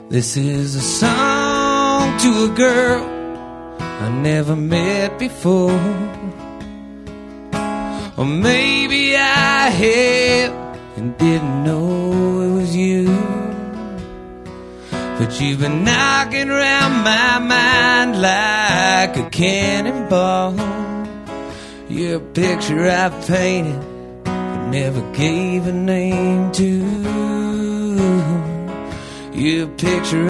This is a song to a girl I never met before. Or maybe I have and didn't know it was you. But you've been knocking around my mind like a cannonball. You're a picture I painted but never gave a name to. You're a picture